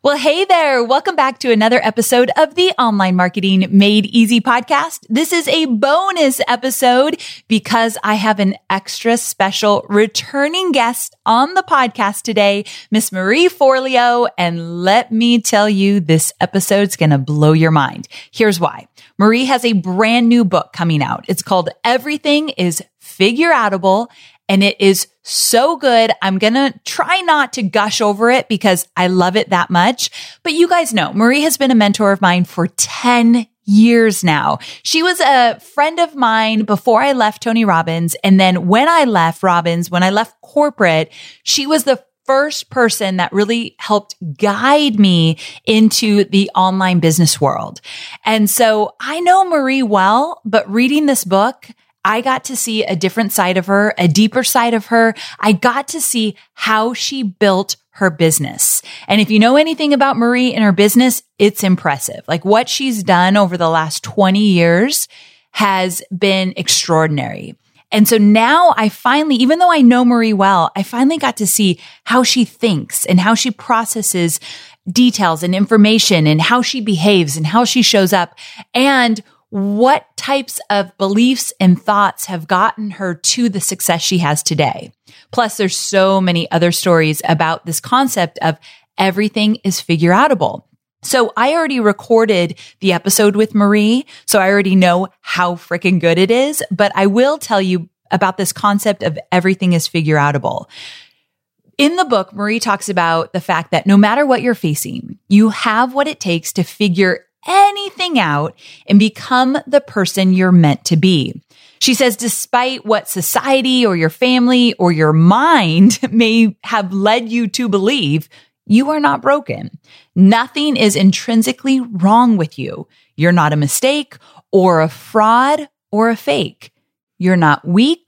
Well, hey there. Welcome back to another episode of the Online Marketing Made Easy podcast. This is a bonus episode because I have an extra special returning guest on the podcast today, Miss Marie Forleo. And let me tell you, this episode's going to blow your mind. Here's why. Marie has a brand new book coming out. It's called Everything is Figureoutable. And it is so good. I'm going to try not to gush over it because I love it that much. But you guys know, Marie has been a mentor of mine for 10 years now. She was a friend of mine before I left Tony Robbins. And then when I left Robbins, when I left corporate, she was the first person that really helped guide me into the online business world. And so I know Marie well, but reading this book, I got to see a different side of her, a deeper side of her. I got to see how she built her business. And if you know anything about Marie and her business, it's impressive. Like what she's done over the last 20 years has been extraordinary. And so now I finally, even though I know Marie well, I finally got to see how she thinks and how she processes details and information and how she behaves and how she shows up and what types of beliefs and thoughts have gotten her to the success she has today. Plus, there's so many other stories about this concept of everything is figureoutable. So I already recorded the episode with Marie, so I already know how freaking good it is, but I will tell you about this concept of everything is figureoutable. In the book, Marie talks about the fact that no matter what you're facing, you have what it takes to figure anything out and become the person you're meant to be. She says, despite what society or your family or your mind may have led you to believe, you are not broken. Nothing is intrinsically wrong with you. You're not a mistake or a fraud or a fake. You're not weak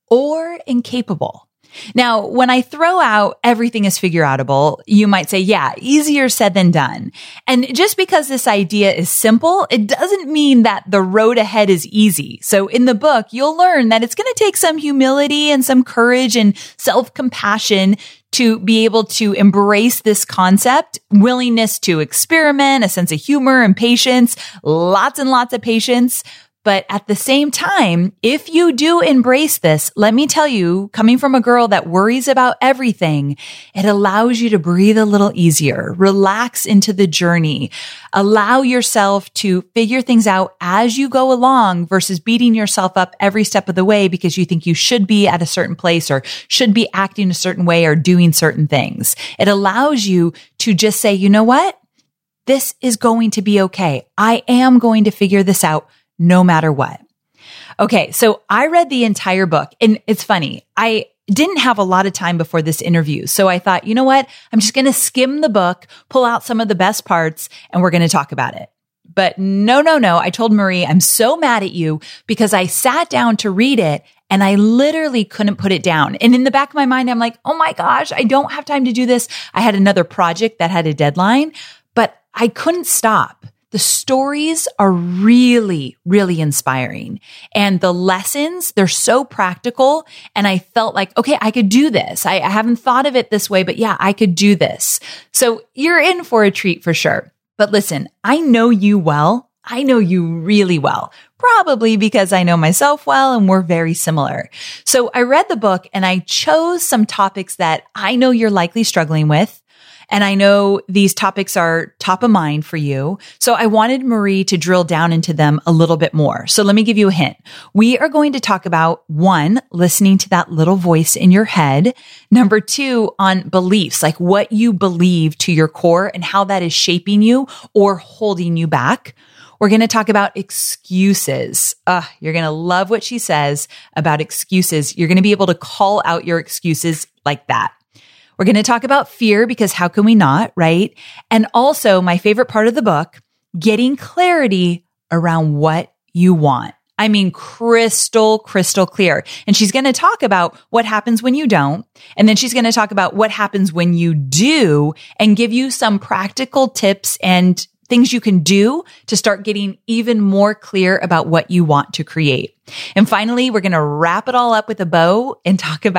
or incapable. Now, when I throw out everything is figureoutable, you might say, yeah, easier said than done. And just because this idea is simple, it doesn't mean that the road ahead is easy. So in the book, you'll learn that it's going to take some humility and some courage and self-compassion to be able to embrace this concept, willingness to experiment, a sense of humor and patience, lots and lots of patience. But at the same time, if you do embrace this, let me tell you, coming from a girl that worries about everything, it allows you to breathe a little easier, relax into the journey, allow yourself to figure things out as you go along versus beating yourself up every step of the way because you think you should be at a certain place or should be acting a certain way or doing certain things. It allows you to just say, you know what? This is going to be okay. I am going to figure this out no matter what. Okay, so I read the entire book and it's funny. I didn't have a lot of time before this interview. So I thought, you know what? I'm just going to skim the book, pull out some of the best parts, and we're going to talk about it. But no. I told Marie, I'm so mad at you because I sat down to read it and I literally couldn't put it down. And in the back of my mind, I'm like, oh my gosh, I don't have time to do this. I had another project that had a deadline, but I couldn't stop. The stories are really, really inspiring. And the lessons, they're so practical. And I felt like, okay, I could do this. I haven't thought of it this way, but yeah, I could do this. So you're in for a treat for sure. But listen, I know you well. I know you really well, probably because I know myself well and we're very similar. So I read the book and I chose some topics that I know you're likely struggling with. And I know these topics are top of mind for you. So I wanted Marie to drill down into them a little bit more. So let me give you a hint. We are going to talk about 1, listening to that little voice in your head. Number 2, on beliefs, like what you believe to your core and how that is shaping you or holding you back. We're going to talk about excuses. You're going to love what she says about excuses. You're going to be able to call out your excuses like that. We're going to talk about fear because how can we not, right? And also my favorite part of the book, getting clarity around what you want. I mean, crystal clear. And she's going to talk about what happens when you don't. And then she's going to talk about what happens when you do and give you some practical tips and things you can do to start getting even more clear about what you want to create. And finally, we're going to wrap it all up with a bow and talk about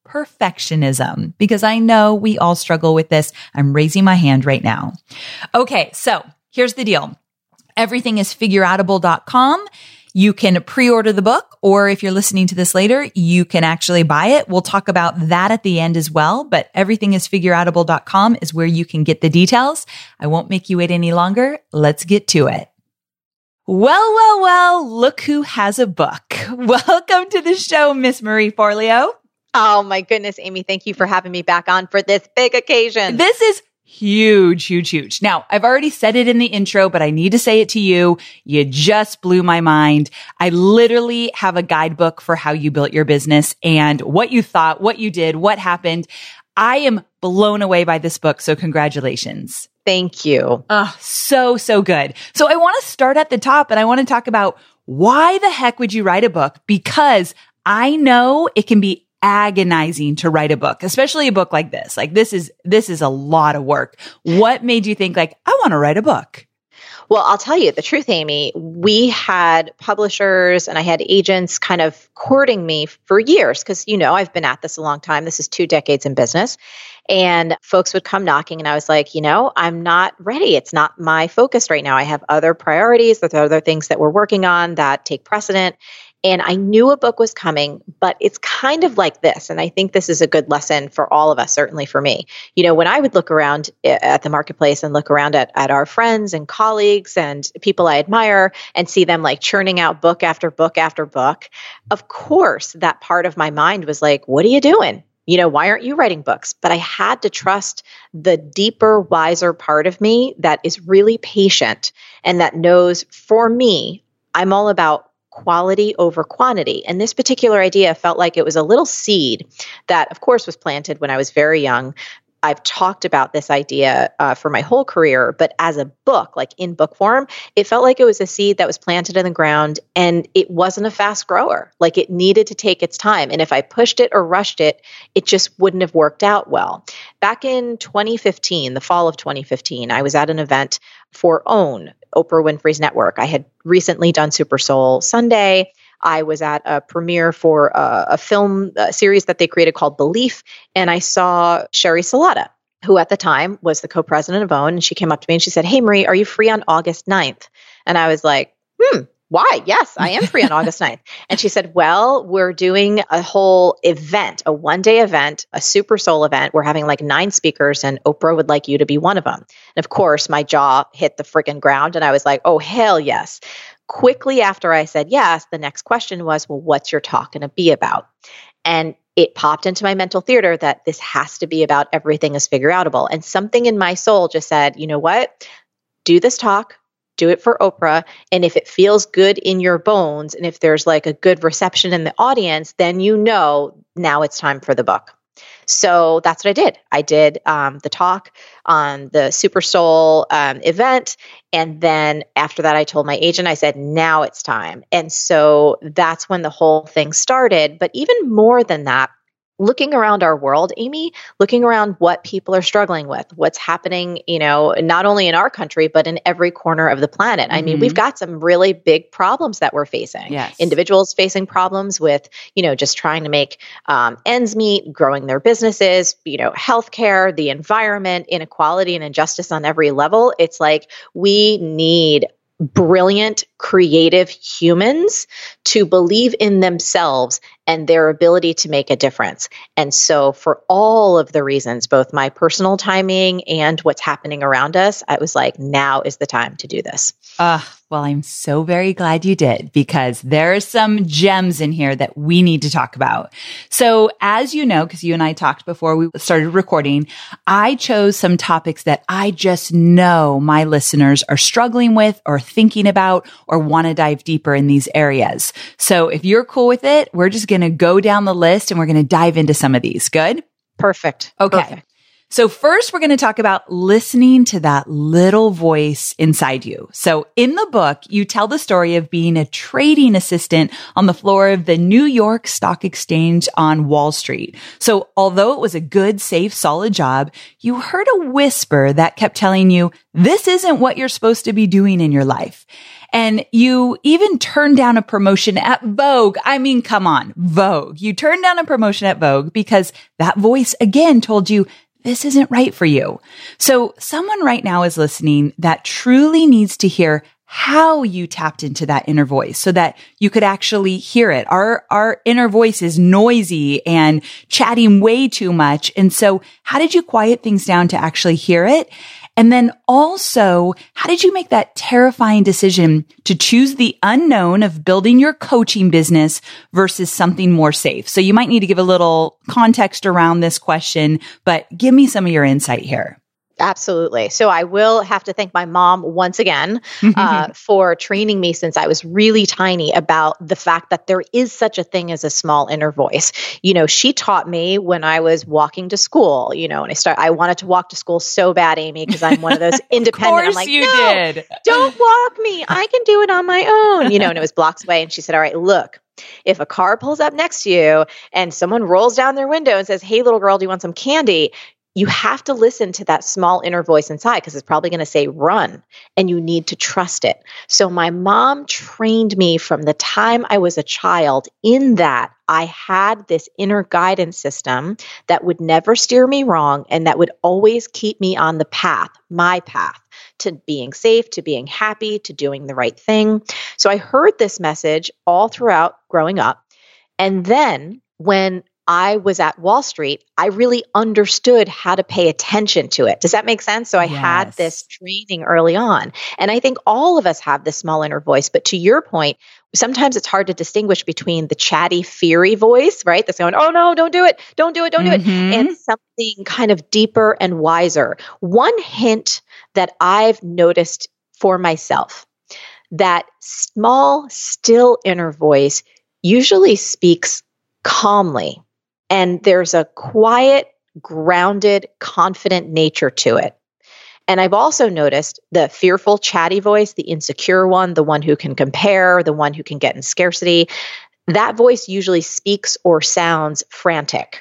perfectionism, because I know we all struggle with this. I'm raising my hand right now. Okay, so here's the deal. Everything is figureoutable.com. You can pre-order the book, or if you're listening to this later, you can actually buy it. We'll talk about that at the end as well, but everythingisfigureoutable.com is where you can get the details. I won't make you wait any longer. Let's get to it. Well, look who has a book. Welcome to the show, Miss Marie Forleo. Oh my goodness, Amy, thank you for having me back on for this big occasion. This is huge. Now, I've already said it in the intro, but I need to say it to you. You just blew my mind. I literally have a guidebook for how you built your business and what you thought, what you did, what happened. I am blown away by this book. So congratulations. Thank you. So good. So I want to start at the top, and I want to talk about why the heck would you write a book? Because I know it can be agonizing to write a book, especially a book like this. Like this is a lot of work. What made you think I want to write a book? Well, I'll tell you the truth, Amy. We had publishers and I had agents kind of courting me for years because, I've been at this a long time. This is 2 decades in business. And folks would come knocking and I was like, I'm not ready. It's not my focus right now. I have other priorities. There's other things that we're working on that take precedent. And I knew a book was coming, but it's kind of like this. And I think this is a good lesson for all of us, certainly for me. When I would look around at the marketplace and look around at our friends and colleagues and people I admire and see them like churning out book after book after book, of course, that part of my mind was like, what are you doing? Why aren't you writing books? But I had to trust the deeper, wiser part of me that is really patient and that knows for me, I'm all about quality over quantity. And this particular idea felt like it was a little seed that, of course, was planted when I was very young. I've talked about this idea for my whole career, but as a book, like in book form, it felt like it was a seed that was planted in the ground and it wasn't a fast grower. Like it needed to take its time. And if I pushed it or rushed it, it just wouldn't have worked out well. Back in 2015, the fall of 2015, I was at an event for OWN, Oprah Winfrey's network. I had recently done Super Soul Sunday. I was at a premiere for a film series that they created called Belief, and I saw Sherry Salata, who at the time was the co-president of OWN, and she came up to me and she said, "Hey, Marie, are you free on August 9th?" And I was like, why? Yes, I am free on August 9th. And she said, well, we're doing a whole event, a one-day event, a Super Soul event. We're having like 9 speakers and Oprah would like you to be one of them. And of course, my jaw hit the freaking ground and I was like, oh, hell yes. Quickly after I said yes, the next question was, well, what's your talk going to be about? And it popped into my mental theater that this has to be about everything is figureoutable. And something in my soul just said, you know what? Do this talk. Do it for Oprah. And if it feels good in your bones, and if there's like a good reception in the audience, then now it's time for the book. So that's what I did. I did the talk on the Super Soul event. And then after that, I told my agent, I said, now it's time. And so that's when the whole thing started. But even more than that, looking around our world, Amy, looking around what people are struggling with, what's happening, not only in our country, but in every corner of the planet. I mean, we've got some really big problems that we're facing. Yes. Individuals facing problems with, just trying to make ends meet, growing their businesses, healthcare, the environment, inequality and injustice on every level. It's like we need brilliant, creative humans to believe in themselves and their ability to make a difference. And so for all of the reasons, both my personal timing and what's happening around us, I was like, now is the time to do this. Well, I'm so very glad you did because there are some gems in here that we need to talk about. So as you know, because you and I talked before we started recording, I chose some topics that I just know my listeners are struggling with or thinking about or want to dive deeper in these areas. So if you're cool with it, we're just going to go down the list and we're going to dive into some of these. Good? Perfect. Okay. Perfect. So first, we're going to talk about listening to that little voice inside you. So in the book, you tell the story of being a trading assistant on the floor of the New York Stock Exchange on Wall Street. So although it was a good, safe, solid job, you heard a whisper that kept telling you, this isn't what you're supposed to be doing in your life. And you even turned down a promotion at Vogue. I mean, come on, Vogue. You turned down a promotion at Vogue because that voice again told you, this isn't right for you. So someone right now is listening that truly needs to hear how you tapped into that inner voice so that you could actually hear it. Our inner voice is noisy and chatting way too much. And so how did you quiet things down to actually hear it? And then also, how did you make that terrifying decision to choose the unknown of building your coaching business versus something more safe? So you might need to give a little context around this question, but give me some of your insight here. Absolutely. So I will have to thank my mom once again for training me since I was really tiny about the fact that there is such a thing as a small inner voice. You know, she taught me when I was walking to school, and I wanted to walk to school so bad, Amy, because I'm one of those independent. Of course I'm like, you no, did. Don't walk me. I can do it on my own, and it was blocks away. And she said, all right, look, if a car pulls up next to you and someone rolls down their window and says, hey, little girl, do you want some candy? You have to listen to that small inner voice inside because it's probably going to say run, and you need to trust it. So my mom trained me from the time I was a child in that I had this inner guidance system that would never steer me wrong and that would always keep me on the path, my path, to being safe, to being happy, to doing the right thing. So I heard this message all throughout growing up. And then when I was at Wall Street, I really understood how to pay attention to it. Does that make sense? So I had this training early on. And I think all of us have this small inner voice. But to your point, sometimes it's hard to distinguish between the chatty, fiery voice, right? That's going, oh no, don't do it. Don't do it. Don't do it. And something kind of deeper and wiser. One hint that I've noticed for myself, that small, still inner voice usually speaks calmly. And there's a quiet, grounded, confident nature to it. And I've also noticed the fearful, chatty voice, the insecure one, the one who can compare, the one who can get in scarcity, that voice usually speaks or sounds frantic.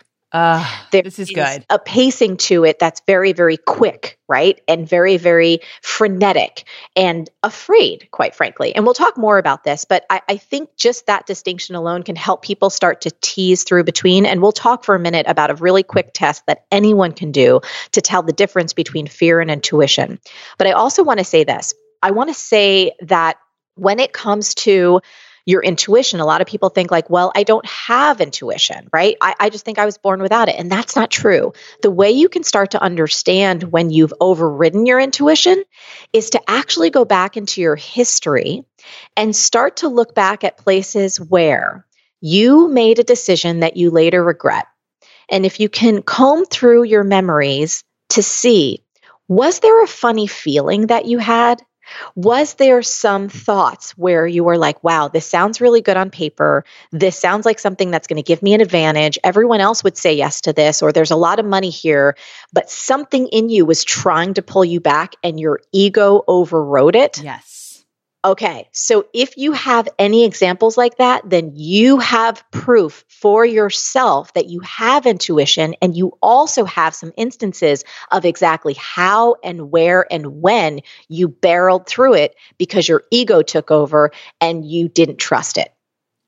This is good. A pacing to it that's very, very quick, right? And very, very frenetic and afraid, quite frankly. And we'll talk more about this, but I think just that distinction alone can help people start to tease through between. And we'll talk for a minute about a really quick test that anyone can do to tell the difference between fear and intuition. But I also want to say this. I want to say that when it comes to your intuition, a lot of people think like, well, I don't have intuition, right? I just think I was born without it. And that's not true. The way you can start to understand when you've overridden your intuition is to actually go back into your history and start to look back at places where you made a decision that you later regret. And if you can comb through your memories to see, was there a funny feeling that you had? Was there some thoughts where you were like, wow, this sounds really good on paper. This sounds like something that's going to give me an advantage. Everyone else would say yes to this, or there's a lot of money here, but something in you was trying to pull you back and your ego overrode it? Yes. Okay, so if you have any examples like that, then you have proof for yourself that you have intuition, and you also have some instances of exactly how and where and when you barreled through it because your ego took over and you didn't trust it.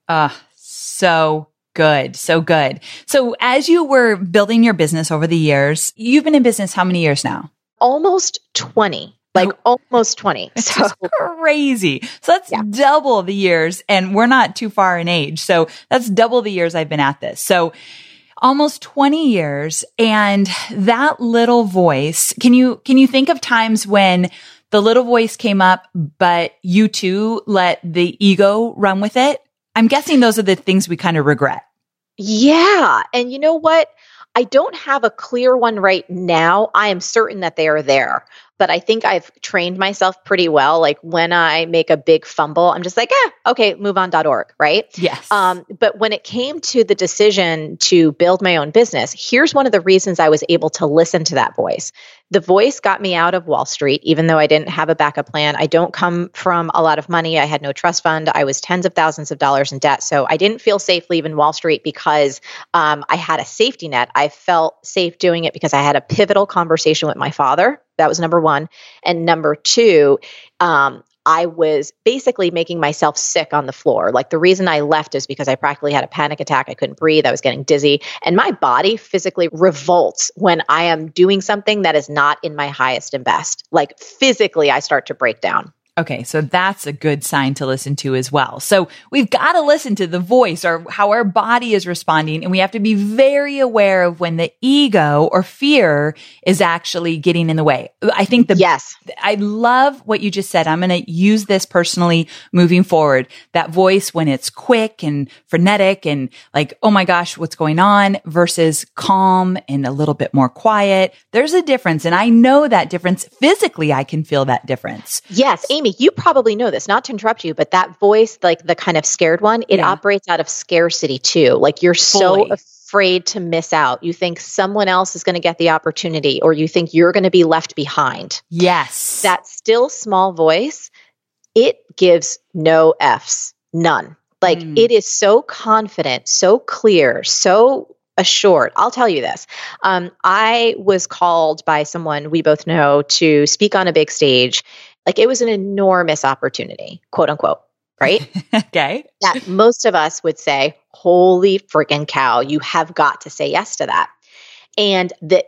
So good. So good. So as you were building your business over the years, you've been in business how many years now? Almost 20. Like almost 20. It's just crazy. So that's double the years, and we're not too far in age. So that's double the years I've been at this. So almost 20 years. And that little voice, can you think of times when the little voice came up, but you too let the ego run with it? I'm guessing those are the things we kind of regret. Yeah. And you know what? I don't have a clear one right now. I am certain that they are there. but I think I've trained myself pretty well. Like when I make a big fumble, I'm just like, okay, moveon.org, right? Yes. But when it came to the decision to build my own business, here's one of the reasons I was able to listen to that voice. The voice got me out of Wall Street, even though I didn't have a backup plan. I don't come from a lot of money. I had no trust fund. I was tens of thousands of dollars in debt. So I didn't feel safe leaving Wall Street because I had a safety net. I felt safe doing it because I had a pivotal conversation with my father. That was number one. And number two, I was basically making myself sick on the floor. Like the reason I left is because I practically had a panic attack. I couldn't breathe. I was getting dizzy. And my body physically revolts when I am doing something that is not in my highest and best. Like physically, I start to break down. Okay, so that's a good sign to listen to as well. So we've got to listen to the voice or how our body is responding. And we have to be very aware of when the ego or fear is actually getting in the way. I think yes. I love what you just said. I'm going to use this personally moving forward. That voice when it's quick and frenetic and like, oh my gosh, what's going on versus calm and a little bit more quiet. There's a difference. And I know that difference. Physically, I can feel that difference. Yes, Amy, you probably know this, not to interrupt you, but that voice, like the kind of scared one, it operates out of scarcity too. Like you're so afraid to miss out. You think someone else is going to get the opportunity or you think you're going to be left behind. Yes. That still small voice, it gives no Fs, none. Like it is so confident, so clear, so assured. I'll tell you this. I was called by someone we both know to speak on a big stage. Like it was an enormous opportunity, quote unquote, right? Okay. That most of us would say, holy freaking cow, you have got to say yes to that. And the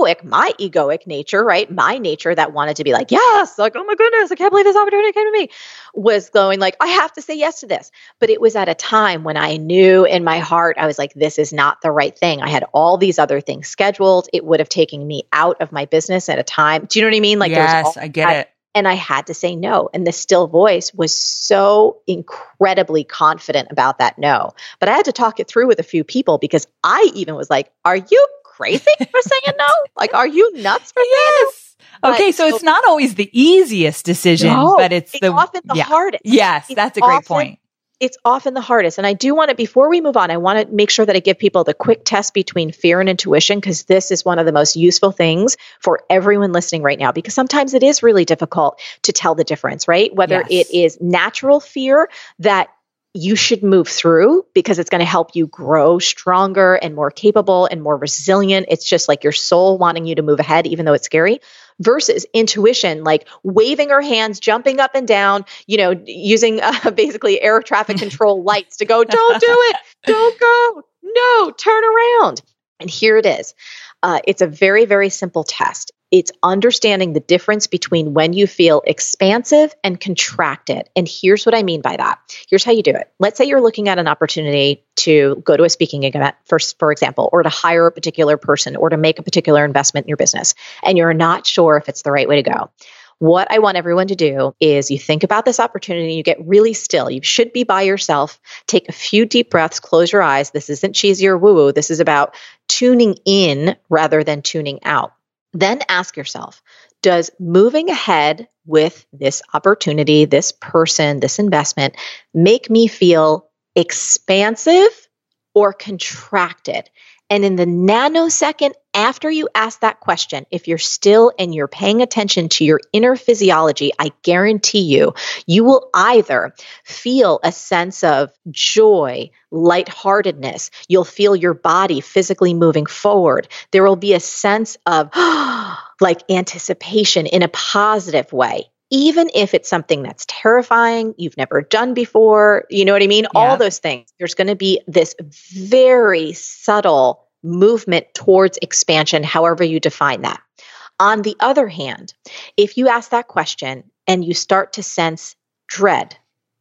my egoic nature, right? My nature that wanted to be like, yes, like, oh my goodness, I can't believe this opportunity came to me, was going like, I have to say yes to this. But it was at a time when I knew in my heart, I was like, this is not the right thing. I had all these other things scheduled. It would have taken me out of my business at a time. Do you know what I mean? Like, yes, I get it. And I had to say no. And the still voice was so incredibly confident about that no. But I had to talk it through with a few people because I even was like, are you crazy for saying no? Like, are you nuts for saying no? Okay, so it's not always the easiest decision, but it's often the hardest. Yes, that's a great point. It's often the hardest. And I do want to, before we move on, I want to make sure that I give people the quick test between fear and intuition, because this is one of the most useful things for everyone listening right now, because sometimes it is really difficult to tell the difference, right? Whether it is natural fear that you should move through because it's going to help you grow stronger and more capable and more resilient. It's just like your soul wanting you to move ahead, even though it's scary, versus intuition, like waving her hands, jumping up and down, using basically air traffic control lights to go, don't do it, don't go, no, turn around. And here it is. It's a very, very simple test. It's understanding the difference between when you feel expansive and contracted. And here's what I mean by that. Here's how you do it. Let's say you're looking at an opportunity to go to a speaking event, for example, or to hire a particular person or to make a particular investment in your business, and you're not sure if it's the right way to go. What I want everyone to do is you think about this opportunity, you get really still. You should be by yourself. Take a few deep breaths, close your eyes. This isn't cheesy or woo-woo. This is about tuning in rather than tuning out. Then ask yourself, does moving ahead with this opportunity, this person, this investment make me feel expansive or contracted? And in the nanosecond after you ask that question, if you're still and you're paying attention to your inner physiology, I guarantee you will either feel a sense of joy, lightheartedness. You'll feel your body physically moving forward. There will be a sense of like anticipation in a positive way. Even if it's something that's terrifying, you've never done before, you know what I mean? Yeah. All those things. There's going to be this very subtle movement towards expansion, however you define that. On the other hand, if you ask that question and you start to sense dread,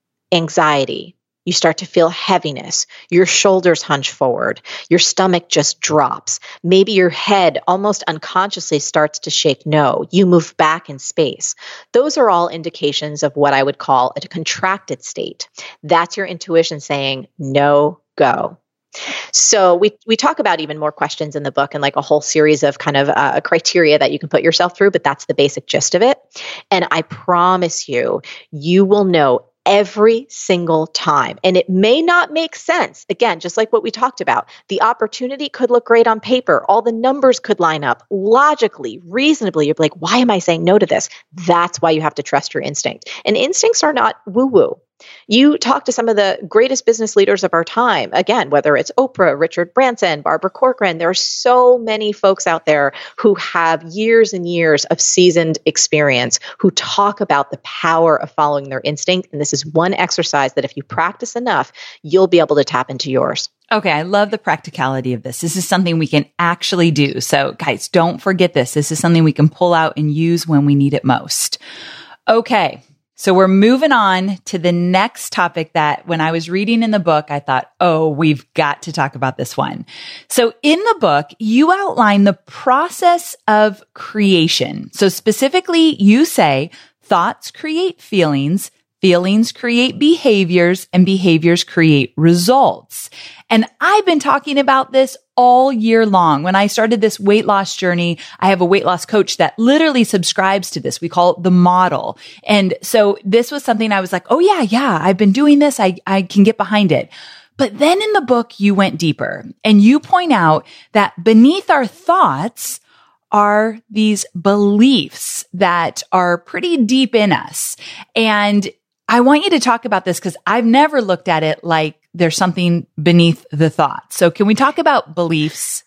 anxiety, you start to feel heaviness, your shoulders hunch forward, your stomach just drops. Maybe your head almost unconsciously starts to shake no. You move back in space. Those are all indications of what I would call a contracted state. That's your intuition saying, no, go. So we talk about even more questions in the book and like a whole series of kind of criteria that you can put yourself through, but that's the basic gist of it. And I promise you, you will know every single time. And it may not make sense. Again, just like what we talked about, the opportunity could look great on paper. All the numbers could line up logically, reasonably. You're like, why am I saying no to this? That's why you have to trust your instinct. And instincts are not woo-woo. You talk to some of the greatest business leaders of our time, again, whether it's Oprah, Richard Branson, Barbara Corcoran, there are so many folks out there who have years and years of seasoned experience who talk about the power of following their instinct. And this is one exercise that if you practice enough, you'll be able to tap into yours. Okay, I love the practicality of this. This is something we can actually do. So guys, don't forget this. This is something we can pull out and use when we need it most. Okay. So we're moving on to the next topic that when I was reading in the book, I thought, oh, we've got to talk about this one. So in the book, you outline the process of creation. So specifically, you say thoughts create feelings, feelings create behaviors, and behaviors create results. And I've been talking about this all year long. When I started this weight loss journey, I have a weight loss coach that literally subscribes to this. We call it the model. And so this was something I was like, oh yeah, I've been doing this. I can get behind it. But then in the book, you went deeper and you point out that beneath our thoughts are these beliefs that are pretty deep in us. And I want you to talk about this because I've never looked at it like there's something beneath the thought. So can we talk about beliefs?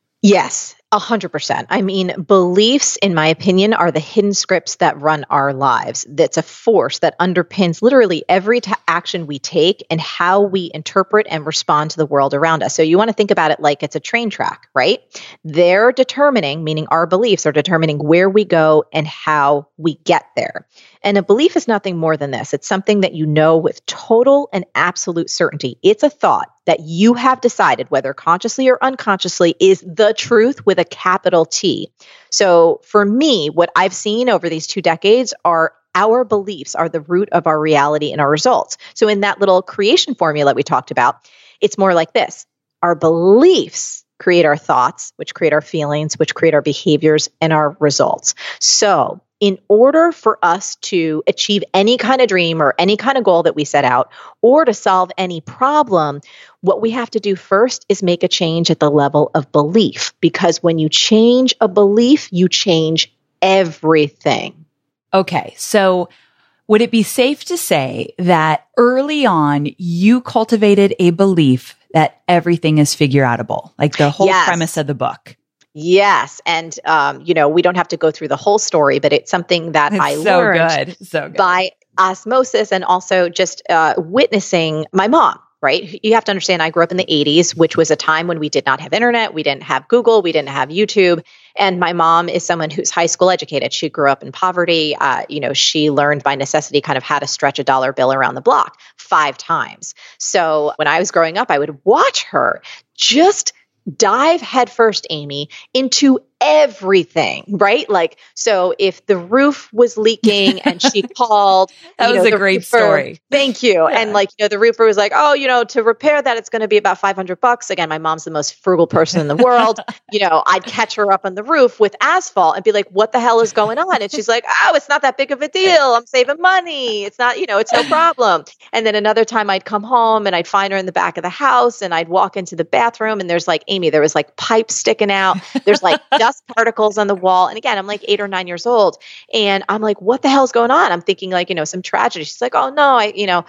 Yes, 100%. I mean, beliefs, in my opinion, are the hidden scripts that run our lives. That's a force that underpins literally every action we take and how we interpret and respond to the world around us. So you want to think about it like it's a train track, right? They're determining, meaning our beliefs are determining where we go and how we get there. And a belief is nothing more than this. It's something that you know with total and absolute certainty. It's a thought that you have decided, whether consciously or unconsciously, is the truth with a capital T. So for me, what I've seen over these 2 decades are our beliefs are the root of our reality and our results. So in that little creation formula we talked about, it's more like this. Our beliefs create our thoughts, which create our feelings, which create our behaviors and our results. So in order for us to achieve any kind of dream or any kind of goal that we set out, or to solve any problem, what we have to do first is make a change at the level of belief. Because when you change a belief, you change everything. Okay, so would it be safe to say that early on, you cultivated a belief that everything is figure outable, like the whole premise of the book? Yes. And, we don't have to go through the whole story, but it's something that I learned by osmosis and also just witnessing my mom, right? You have to understand, I grew up in the 80s, which was a time when we did not have internet. We didn't have Google. We didn't have YouTube. And my mom is someone who's high school educated. She grew up in poverty. She learned by necessity kind of how to stretch a dollar bill around the block 5 times. So when I was growing up, I would watch her just dive headfirst, Amy, into everything, right? Like, so if the roof was leaking and she called, that was a great story. Thank you. Yeah. And the roofer was like, oh, to repair that, it's going to be about $500. Again, my mom's the most frugal person in the world. I'd catch her up on the roof with asphalt and be like, what the hell is going on? And she's like, oh, it's not that big of a deal. I'm saving money. It's not, it's no problem. And then another time I'd come home and I'd find her in the back of the house and I'd walk into the bathroom and there's like, Amy, there was like pipes sticking out. There's like dust particles on the wall. And again, I'm like 8 or 9 years old. And I'm like, what the hell is going on? I'm thinking like, some tragedy. She's like, oh no,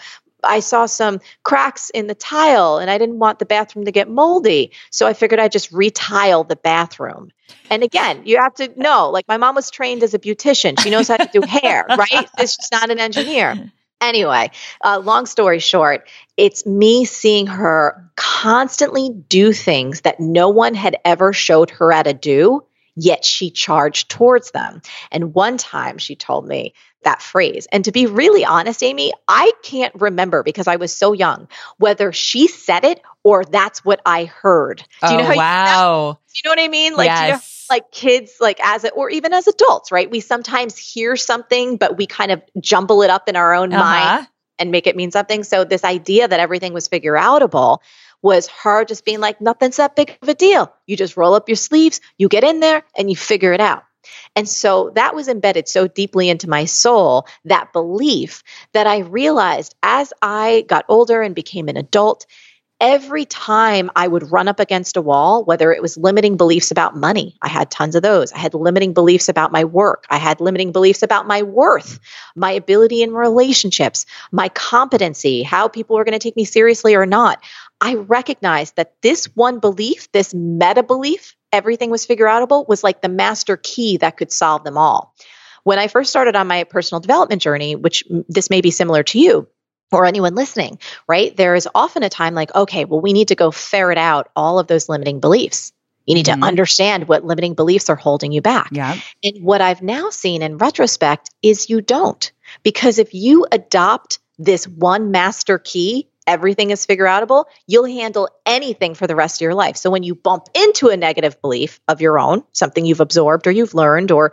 I saw some cracks in the tile and I didn't want the bathroom to get moldy. So I figured I'd just retile the bathroom. And again, you have to know, like my mom was trained as a beautician. She knows how to do hair, right? She's not an engineer. Anyway, long story short, it's me seeing her constantly do things that no one had ever showed her how to do, yet she charged towards them. And one time she told me that phrase. And to be really honest, Amy, I can't remember because I was so young, whether she said it or that's what I heard. Do you know how wow. Do you know what I mean? Like, yes. Like kids, like or even as adults, right? We sometimes hear something, but we kind of jumble it up in our own mind and make it mean something. So this idea that everything was figure outable was her just being like, nothing's that big of a deal. You just roll up your sleeves, you get in there and you figure it out. And so that was embedded so deeply into my soul, that belief, that I realized as I got older and became an adult, every time I would run up against a wall, whether it was limiting beliefs about money, I had tons of those. I had limiting beliefs about my work. I had limiting beliefs about my worth, my ability in relationships, my competency, how people were going to take me seriously or not. I recognized that this one belief, this meta belief, everything was figure outable, was like the master key that could solve them all. When I first started on my personal development journey, which this may be similar to you, or anyone listening, right? There is often a time like, okay, well, we need to go ferret out all of those limiting beliefs. You need to understand what limiting beliefs are holding you back. Yeah. And what I've now seen in retrospect is you don't. Because if you adopt this one master key, everything is figure outable, you'll handle anything for the rest of your life. So when you bump into a negative belief of your own, something you've absorbed or you've learned, or,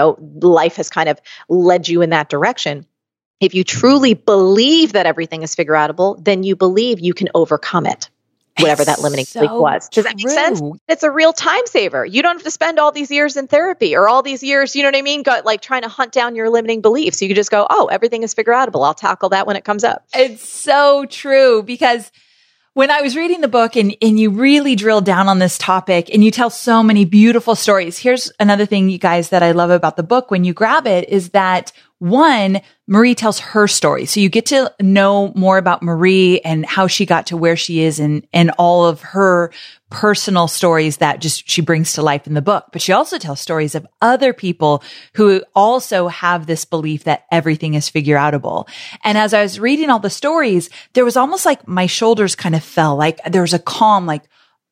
life has kind of led you in that direction, if you truly believe that everything is figure outable, then you believe you can overcome it, whatever that limiting belief was. Does that make sense? It's a real time saver. You don't have to spend all these years in therapy or all these years, you know what I mean? Trying to hunt down your limiting beliefs. You could just go, oh, everything is figure outable. I'll tackle that when it comes up. It's so true, because when I was reading the book and you really drill down on this topic and you tell so many beautiful stories. Here's another thing, you guys, that I love about the book when you grab it is that, one, Marie tells her story. So you get to know more about Marie and how she got to where she is and all of her personal stories that just she brings to life in the book. But she also tells stories of other people who also have this belief that everything is figure outable. And as I was reading all the stories, there was almost like my shoulders kind of fell, like there was a calm, like,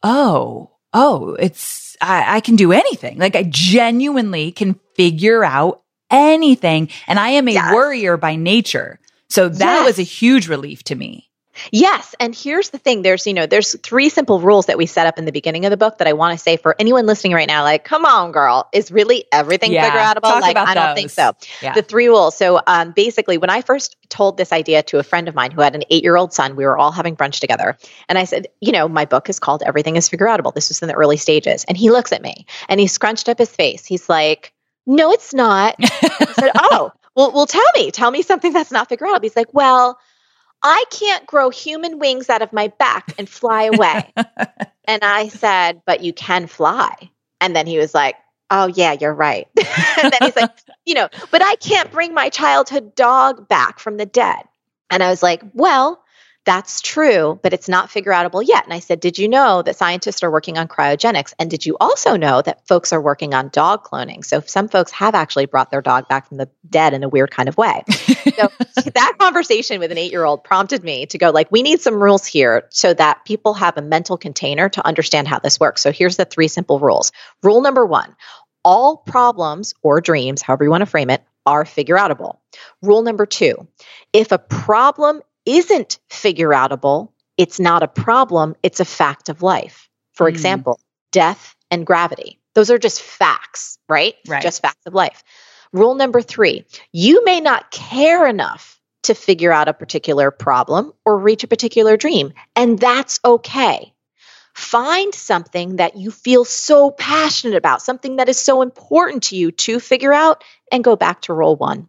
I can do anything. Like I genuinely can figure out anything. And I am a worrier by nature. So that was a huge relief to me. Yes. And here's the thing. There's 3 simple rules that we set up in the beginning of the book that I want to say for anyone listening right now, like, come on, girl, is really everything figure outable? Like, I don't think so. Yeah. The 3 rules. So basically, when I first told this idea to a friend of mine who had an 8-year-old son, we were all having brunch together. And I said, my book is called Everything is Figure Outable. This was in the early stages. And he looks at me and he scrunched up his face. He's like, no, it's not. I said, oh, well, tell me something that's not figure outable. He's like, well, I can't grow human wings out of my back and fly away. And I said, but you can fly. And then he was like, oh yeah, you're right. And then he's like, but I can't bring my childhood dog back from the dead. And I was like, well, that's true, but it's not figure outable yet. And I said, did you know that scientists are working on cryogenics? And did you also know that folks are working on dog cloning? So some folks have actually brought their dog back from the dead in a weird kind of way. So that conversation with an 8-year-old prompted me to go like, we need some rules here so that people have a mental container to understand how this works. So here's the 3 simple rules. Rule number 1, all problems or dreams, however you want to frame it, are figure outable. Rule number 2, if a problem isn't figure outable, it's not a problem, it's a fact of life. For example, death and gravity. Those are just facts, right? Just facts of life. Rule number 3, you may not care enough to figure out a particular problem or reach a particular dream, and that's okay. Find something that you feel so passionate about, something that is so important to you to figure out, and go back to rule 1.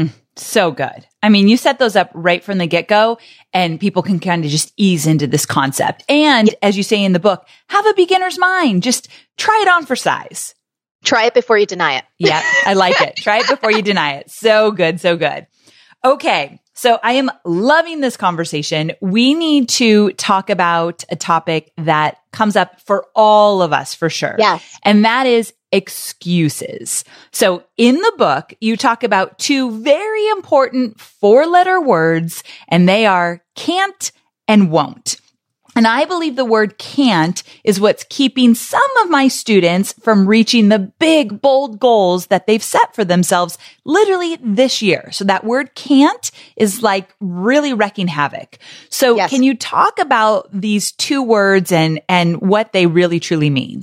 So good. I mean, you set those up right from the get-go and people can kind of just ease into this concept. And as you say in the book, have a beginner's mind. Just try it on for size. Try it before you deny it. Yeah, I like it. Try it before you deny it. So good. So good. Okay. So I am loving this conversation. We need to talk about a topic that comes up for all of us for sure. Yes. And that is excuses. So in the book, you talk about 2 very important 4-letter words, and they are can't and won't. And I believe the word can't is what's keeping some of my students from reaching the big, bold goals that they've set for themselves literally this year. So that word can't is like really wreaking havoc. So Can you talk about these 2 words and what they really truly mean?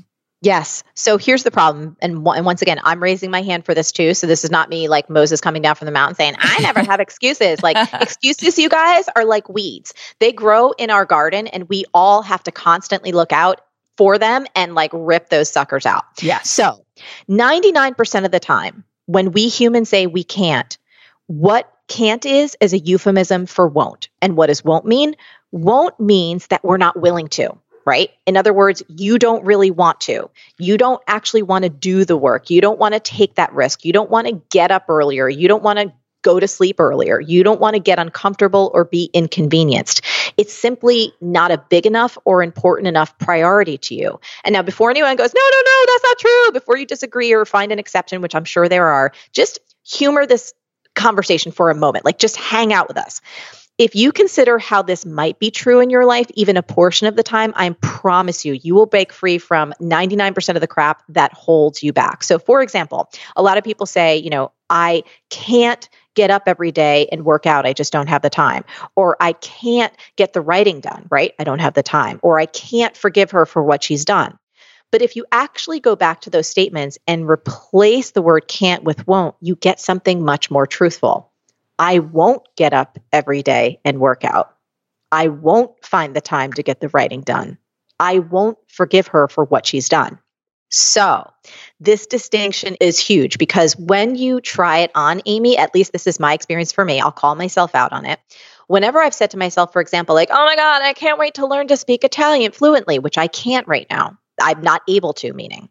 Yes. So here's the problem. And once again, I'm raising my hand for this too. So this is not me like Moses coming down from the mountain saying, I never have excuses. Like excuses, you guys, are like weeds. They grow in our garden and we all have to constantly look out for them and like rip those suckers out. Yeah. So 99% of the time when we humans say we can't, what can't is a euphemism for won't. And what does won't mean? Won't means that we're not willing to. Right? In other words, you don't really want to. You don't actually want to do the work. You don't want to take that risk. You don't want to get up earlier. You don't want to go to sleep earlier. You don't want to get uncomfortable or be inconvenienced. It's simply not a big enough or important enough priority to you. And now before anyone goes, no, that's not true, before you disagree or find an exception, which I'm sure there are, just humor this conversation for a moment. Like just hang out with us. If you consider how this might be true in your life, even a portion of the time, I promise you will break free from 99% of the crap that holds you back. So for example, a lot of people say, I can't get up every day and work out. I just don't have the time. Or I can't get the writing done, right? I don't have the time. Or I can't forgive her for what she's done. But if you actually go back to those statements and replace the word can't with won't, you get something much more truthful. I won't get up every day and work out. I won't find the time to get the writing done. I won't forgive her for what she's done. So this distinction is huge because when you try it on, Amy, at least this is my experience for me, I'll call myself out on it. Whenever I've said to myself, for example, like, oh my God, I can't wait to learn to speak Italian fluently, which I can't right now. I'm not able to, meaning.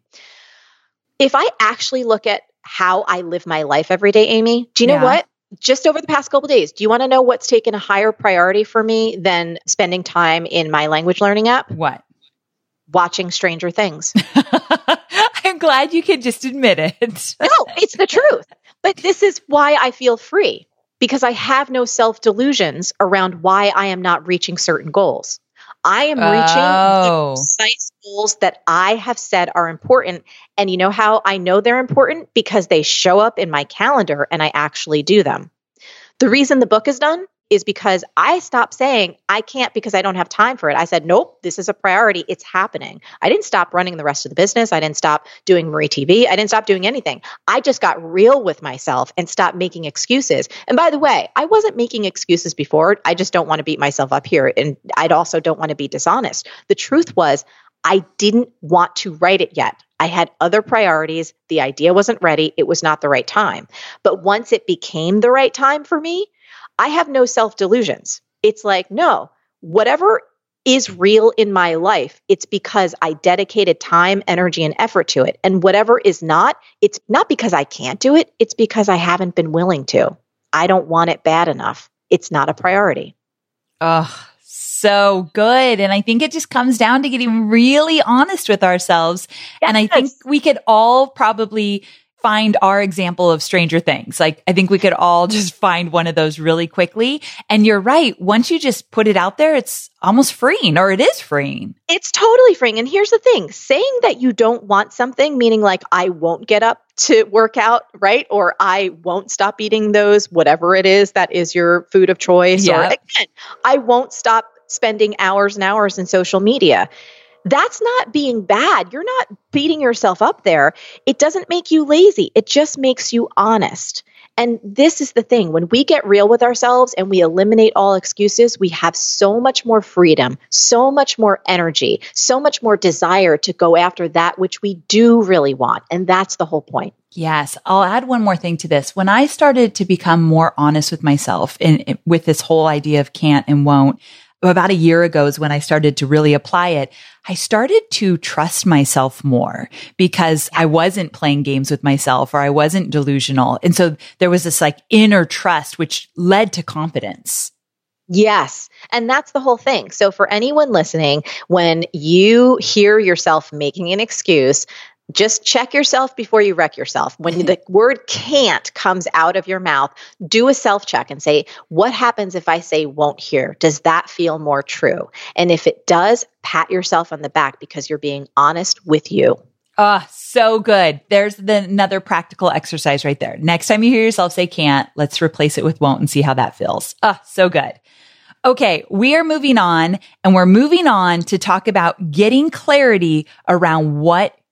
If I actually look at how I live my life every day, Amy, do you know what? Just over the past couple of days, do you want to know what's taken a higher priority for me than spending time in my language learning app? What? Watching Stranger Things. I'm glad you could just admit it. No, it's the truth. But this is why I feel free, because I have no self-delusions around why I am not reaching certain goals. I am reaching the precise goals that I have said are important. And you know how I know they're important? Because they show up in my calendar and I actually do them. The reason the book is done is because I stopped saying I can't because I don't have time for it. I said, nope, this is a priority. It's happening. I didn't stop running the rest of the business. I didn't stop doing Marie TV. I didn't stop doing anything. I just got real with myself and stopped making excuses. And by the way, I wasn't making excuses before. I just don't want to beat myself up here. And I also don't want to be dishonest. The truth was I didn't want to write it yet. I had other priorities. The idea wasn't ready. It was not the right time. But once it became the right time for me, I have no self-delusions. It's like, no, whatever is real in my life, it's because I dedicated time, energy, and effort to it. And whatever is not, it's not because I can't do it. It's because I haven't been willing to. I don't want it bad enough. It's not a priority. Oh, so good. And I think it just comes down to getting really honest with ourselves. Yes. And I think we could all probably find our example of Stranger Things. Like, I think we could all just find one of those really quickly. And you're right. Once you just put it out there, it's almost freeing, or it is freeing. It's totally freeing. And here's the thing, saying that you don't want something, meaning like, I won't get up to work out, right? Or I won't stop eating those, whatever it is that is your food of choice. Or again, I won't stop spending hours and hours in social media. That's not being bad. You're not beating yourself up there. It doesn't make you lazy. It just makes you honest. And this is the thing. When we get real with ourselves and we eliminate all excuses, we have so much more freedom, so much more energy, so much more desire to go after that which we do really want. And that's the whole point. Yes. I'll add one more thing to this. When I started to become more honest with myself and with this whole idea of can't and won't, about a year ago is when I started to really apply it. I started to trust myself more because I wasn't playing games with myself or I wasn't delusional. And so there was this like inner trust, which led to confidence. Yes. And that's the whole thing. So for anyone listening, when you hear yourself making an excuse, just check yourself before you wreck yourself. When the word can't comes out of your mouth, do a self-check and say, what happens if I say won't here? Does that feel more true? And if it does, pat yourself on the back because you're being honest with you. Oh, so good. There's another practical exercise right there. Next time you hear yourself say can't, let's replace it with won't and see how that feels. Oh, so good. Okay, we are moving on, and we're moving on to talk about getting clarity around what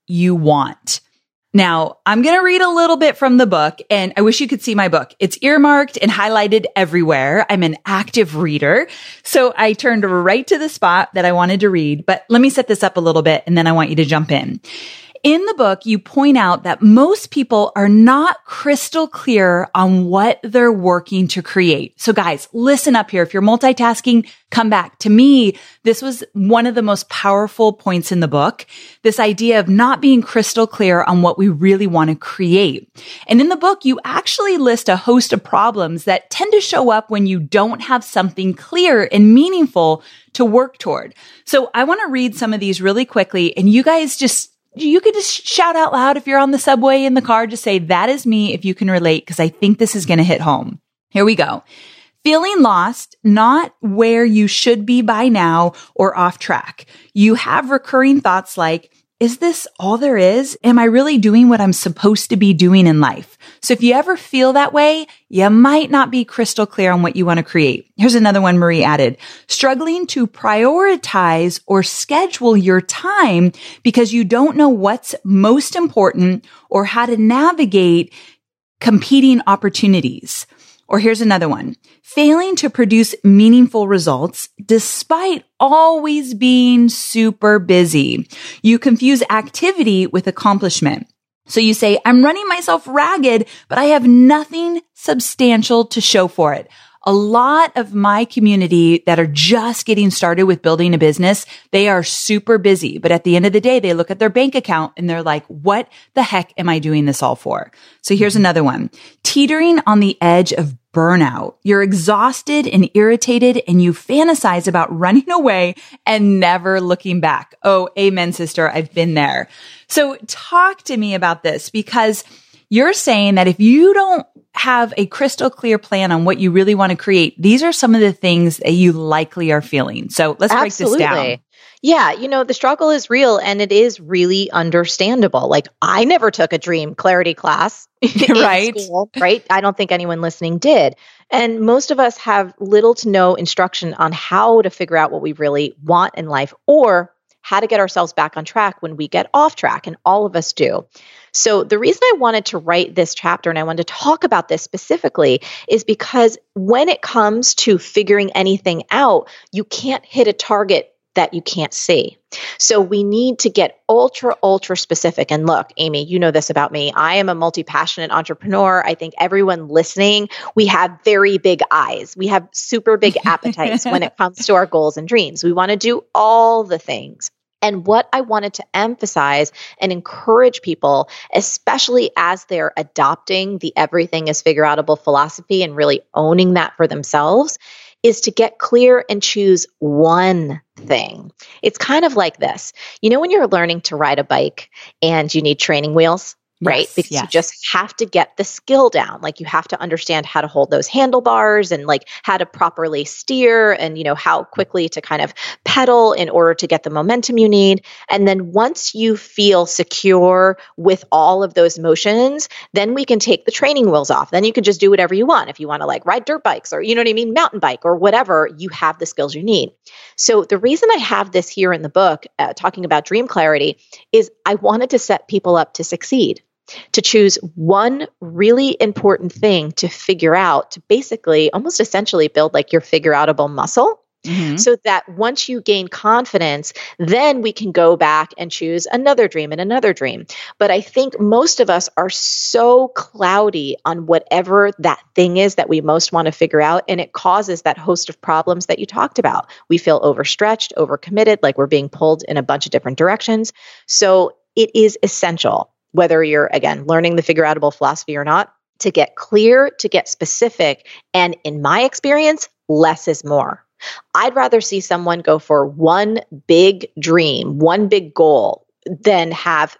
you want. Now, I'm going to read a little bit from the book, and I wish you could see my book. It's earmarked and highlighted everywhere. I'm an active reader. So I turned right to the spot that I wanted to read, but let me set this up a little bit, and then I want you to jump in. In the book, you point out that most people are not crystal clear on what they're working to create. So guys, listen up here. If you're multitasking, come back. To me, this was one of the most powerful points in the book. This idea of not being crystal clear on what we really want to create. And in the book, you actually list a host of problems that tend to show up when you don't have something clear and meaningful to work toward. So I want to read some of these really quickly, and you guys you could just shout out loud if you're on the subway, in the car, just say, that is me, if you can relate, because I think this is going to hit home. Here we go. Feeling lost, not where you should be by now or off track. You have recurring thoughts like, is this all there is? Am I really doing what I'm supposed to be doing in life? So if you ever feel that way, you might not be crystal clear on what you want to create. Here's another one Marie added. Struggling to prioritize or schedule your time because you don't know what's most important or how to navigate competing opportunities. Or here's another one. Failing to produce meaningful results despite always being super busy. You confuse activity with accomplishment. So you say, I'm running myself ragged, but I have nothing substantial to show for it. A lot of my community that are just getting started with building a business, they are super busy. But at the end of the day, they look at their bank account and they're like, what the heck am I doing this all for? So here's another one. Teetering on the edge of burnout. You're exhausted and irritated and you fantasize about running away and never looking back. Oh, amen, sister. I've been there. So talk to me about this, because you're saying that if you don't have a crystal clear plan on what you really want to create, these are some of the things that you likely are feeling. So let's break this down. Yeah, the struggle is real and it is really understandable. Like, I never took a dream clarity class in right. school, right? I don't think anyone listening did. And most of us have little to no instruction on how to figure out what we really want in life or how to get ourselves back on track when we get off track, and all of us do. So the reason I wanted to write this chapter and I wanted to talk about this specifically is because when it comes to figuring anything out, you can't hit a target that you can't see. So we need to get ultra specific. And look, Amy, you know this about me. I am a multi-passionate entrepreneur. I think everyone listening, we have very big eyes. We have super big appetites when it comes to our goals and dreams. We want to do all the things. And what I wanted to emphasize and encourage people, especially as they're adopting the everything is figure outable philosophy and really owning that for themselves, is to get clear and choose one thing. It's kind of like this. When you're learning to ride a bike and you need training wheels, right? Because you just have to get the skill down. Like, you have to understand how to hold those handlebars and like how to properly steer and, how quickly to kind of pedal in order to get the momentum you need. And then once you feel secure with all of those motions, then we can take the training wheels off. Then you can just do whatever you want. If you want to like ride dirt bikes or, mountain bike or whatever, you have the skills you need. So the reason I have this here in the book, talking about dream clarity, is I wanted to set people up to succeed. To choose one really important thing to figure out, to basically almost essentially build like your figure outable muscle. Mm-hmm. So that once you gain confidence, then we can go back and choose another dream and another dream. But I think most of us are so cloudy on whatever that thing is that we most want to figure out. And it causes that host of problems that you talked about. We feel overstretched, overcommitted, like we're being pulled in a bunch of different directions. So it is essential, whether you're, again, learning the figure outable philosophy or not, to get clear, to get specific. And in my experience, less is more. I'd rather see someone go for one big dream, one big goal, than have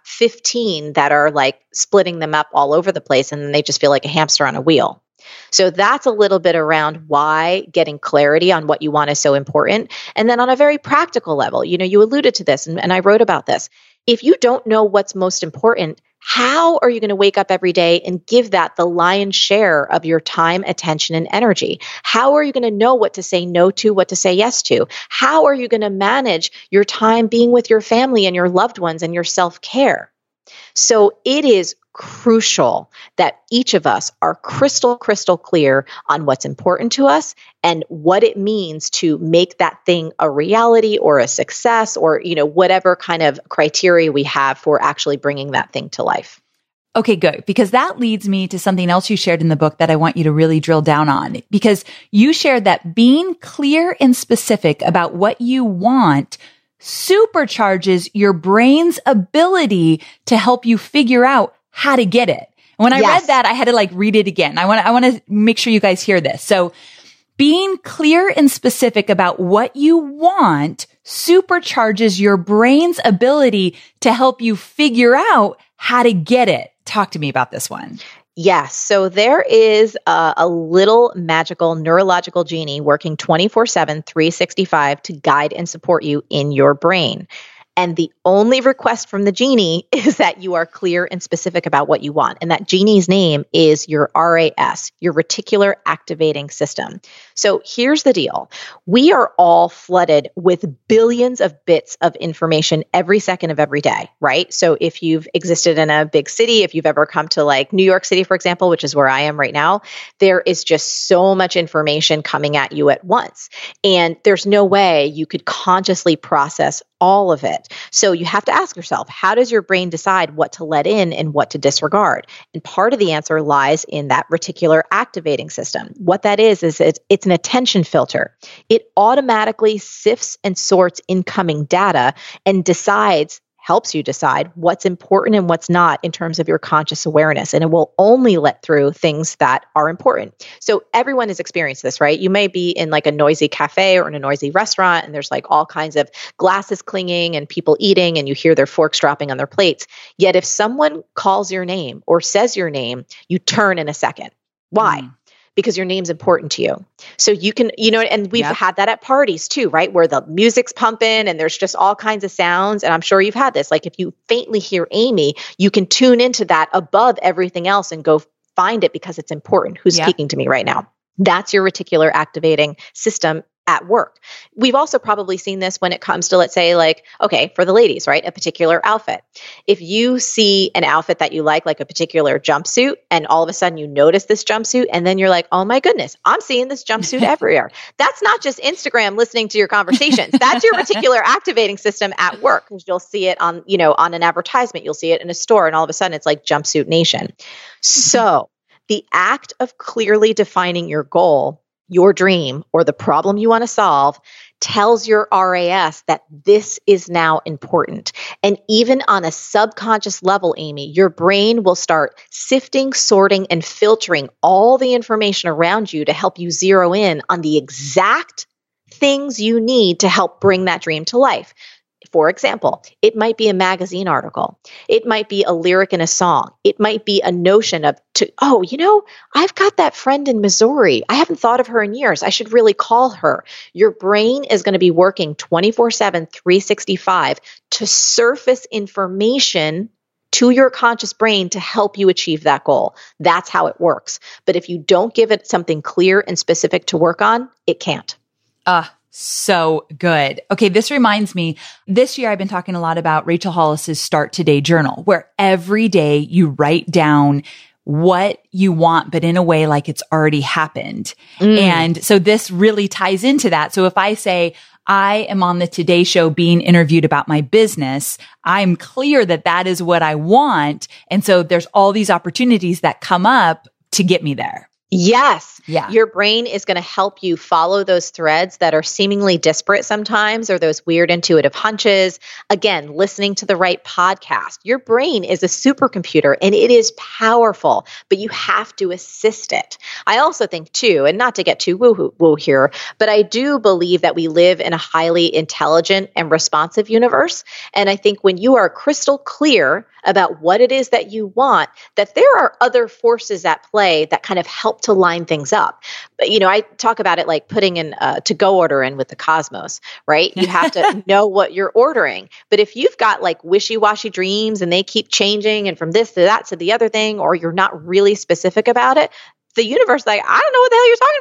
15 that are like splitting them up all over the place and then they just feel like a hamster on a wheel. So that's a little bit around why getting clarity on what you want is so important. And then on a very practical level, you alluded to this and I wrote about this. If you don't know what's most important, how are you going to wake up every day and give that the lion's share of your time, attention, and energy? How are you going to know what to say no to, what to say yes to? How are you going to manage your time being with your family and your loved ones and your self-care? So it is crucial that each of us are crystal clear on what's important to us and what it means to make that thing a reality or a success or, whatever kind of criteria we have for actually bringing that thing to life. Okay, good. Because that leads me to something else you shared in the book that I want you to really drill down on. Because you shared that being clear and specific about what you want supercharges your brain's ability to help you figure out how to get it. And when I read that, I had to read it again. I want to make sure you guys hear this. So being clear and specific about what you want supercharges your brain's ability to help you figure out how to get it. Talk to me about this one. Yes. So there is a little magical neurological genie working 24/7, 365 to guide and support you in your brain. And the only request from the genie is that you are clear and specific about what you want. And that genie's name is your RAS, your reticular activating system. So here's the deal. We are all flooded with billions of bits of information every second of every day, right? So if you've existed in a big city, if you've ever come to New York City, for example, which is where I am right now, there is just so much information coming at you at once. And there's no way you could consciously process all of it. So you have to ask yourself, how does your brain decide what to let in and what to disregard? And part of the answer lies in that reticular activating system. What that is it's an attention filter. It automatically sifts and sorts incoming data and helps you decide what's important and what's not in terms of your conscious awareness. And it will only let through things that are important. So everyone has experienced this, right? You may be in a noisy cafe or in a noisy restaurant, and there's all kinds of glasses clinging and people eating, and you hear their forks dropping on their plates. Yet if someone calls your name or says your name, you turn in a second. Why? Because your name's important to you. So you can, and we've had that at parties too, right? Where the music's pumping and there's just all kinds of sounds. And I'm sure you've had this. If you faintly hear Amy, you can tune into that above everything else and go find it because it's important. Who's speaking to me right now? That's your reticular activating system at work. We've also probably seen this when it comes to, let's say, for the ladies, right? A particular outfit. If you see an outfit that you like a particular jumpsuit, and all of a sudden you notice this jumpsuit, and then you're like, oh my goodness, I'm seeing this jumpsuit everywhere. That's not just Instagram listening to your conversations. That's your reticular activating system at work, because you'll see it on an advertisement, you'll see it in a store, and all of a sudden it's like Jumpsuit Nation. So the act of clearly defining your goal, your dream, or the problem you want to solve tells your RAS that this is now important. And even on a subconscious level, Amy, your brain will start sifting, sorting, and filtering all the information around you to help you zero in on the exact things you need to help bring that dream to life. For example, it might be a magazine article. It might be a lyric in a song. It might be a notion of, I've got that friend in Missouri. I haven't thought of her in years. I should really call her. Your brain is going to be working 24/7, 365 to surface information to your conscious brain to help you achieve that goal. That's how it works. But if you don't give it something clear and specific to work on, it can't. So good. Okay. This reminds me, this year I've been talking a lot about Rachel Hollis's Start Today journal, where every day you write down what you want, but in a way like it's already happened. And so this really ties into that. So if I say, I am on the Today Show being interviewed about my business, I'm clear that that is what I want. And so there's all these opportunities that come up to get me there. Yes. Yeah. Your brain is going to help you follow those threads that are seemingly disparate sometimes, or those weird intuitive hunches. Again, listening to the right podcast. Your brain is a supercomputer and it is powerful, but you have to assist it. I also think too, and not to get too woo here, but I do believe that we live in a highly intelligent and responsive universe. And I think when you are crystal clear about what it is that you want, that there are other forces at play that kind of help to line things up. But, I talk about it like putting in a to-go order in with the Cosmos, right? You have to know what you're ordering. But if you've got wishy-washy dreams and they keep changing and from this to that to the other thing, or you're not really specific about it, the universe is like, I don't know what the hell you're talking about.